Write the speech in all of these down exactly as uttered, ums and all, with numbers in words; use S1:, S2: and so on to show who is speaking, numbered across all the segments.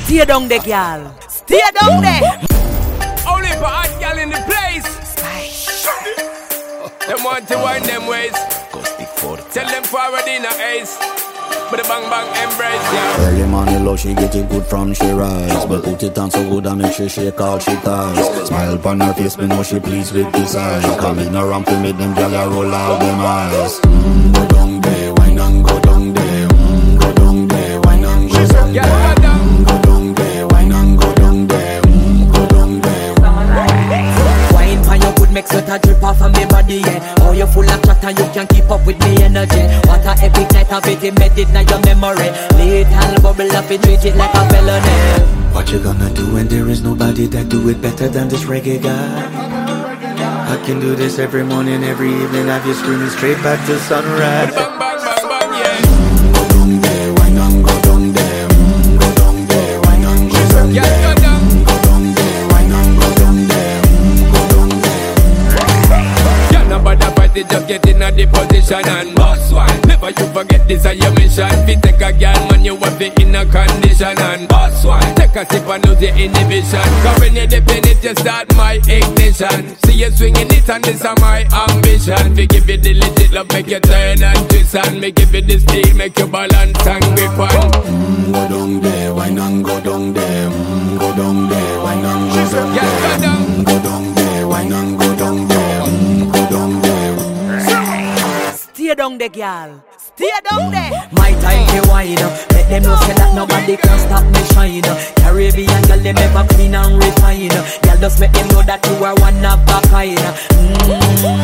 S1: Stay down there, girl. Stay down there.
S2: Only for hot girl in the place. Them want to wind them ways. Tell them forward in a ace. But the bang bang embrace, yeah.
S3: Early morning low, she get it good from she rise. But put it on so good and make she shake all she ties. Smile upon her face, me know she pleased with this eyes. Coming around to make them gyal roll out them eyes. Mm, go down there, wine and go down there. Mm, go down there, wine and go down there. Mm, go down there, wine and go down there. Mm, go down there.
S1: Wine for your good, make sweat a drip off of me body, yeah. Oh, you full of chatter, you can keep up with me energy. What a epic night of it, embedded in your memory. Little bubble up, it treat it like a felony.
S3: What you gonna do when there is nobody that do it better than this reggae guy? I can do this every morning, every evening, have you screaming straight back to sunrise.
S2: Bang bang bang bang, yeah.
S3: Mm, go down there, wine and go down there. Mm, go down there, wine and go down there.
S2: Yeah, go down.
S3: Mm, go down there, wine and go down there. Mm, go down there.
S2: Yeah, nobody fight it, just get in a the position and boss one. Never you forget this is your mission. If you take a girl, man, you have it in a condition and boss one. Take a sip and lose your inhibition. Cause when you dip in it, you start my ignition. See you swinging it and this is my ambition. We give you the legit love, make you turn and twist. And me give you the steel, make you balance and grip on.
S3: Mm, go down there, wine and go down there. Mm, go down there, wine and go down there.
S2: Yeah, go down.
S3: Mm, go down there, wine and go down there. Mm, go down there.
S1: Stay down there, girl. Stay down there. My time to wine up. Let them know say that nobody can stop me shine. Caribbean girl, they never clean and refine. Girl, just make them know that you are one of a kind.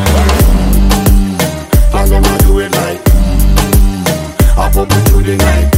S3: Girl, I'ma do it like mm, I pop it through the night.